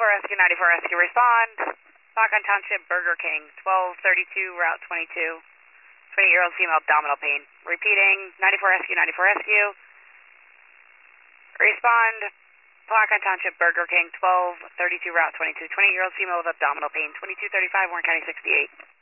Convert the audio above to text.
Rescue, 94 Rescue, respond. Lockon Township, Burger King, 1232, Route 22. 20-year-old female abdominal pain. Repeating, 94 Rescue, 94 Rescue. Respond. Lockon Township, Burger King, 1232, Route 22. 20-year-old female with abdominal pain. 2235, Warren County 68.